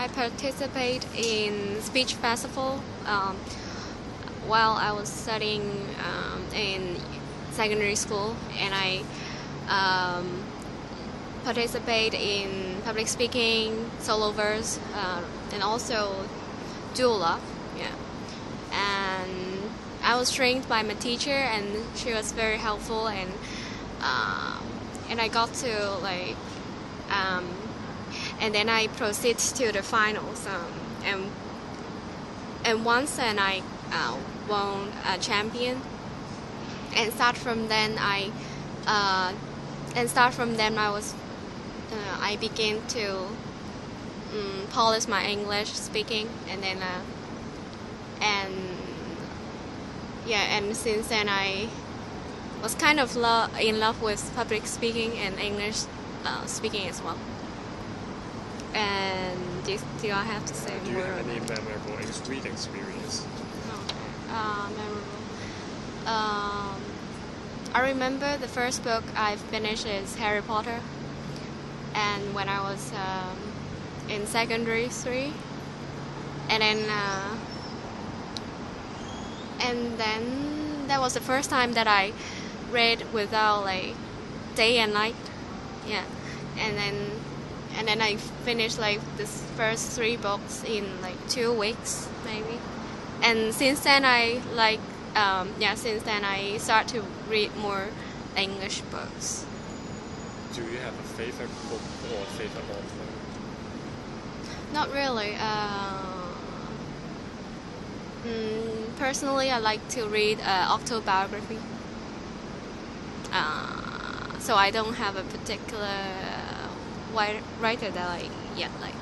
I participate in speech festival while I was studying in secondary school, and I participate in public speaking, solo verse, and also dual love. Yeah, and I was trained by my teacher, and she was very helpful, and I got to and then I proceed to the finals, and once and I won a champion, and start from then I was I began to polish my English speaking, and then and since then I was kind of in love with public speaking and English speaking as well. And do I have to say Do more? you have any memorable street experience? Memorable. I remember the first book I finished is Harry Potter, and when I was in secondary 3, and then that was the first time that I read without day and night. Yeah, and then I finished this first 3 books in 2 weeks maybe, and since then I start to read more English books. Do you have a favorite book or favorite author? Not really. Personally, I like to read autobiography. So I don't have a particular writer that I yet like.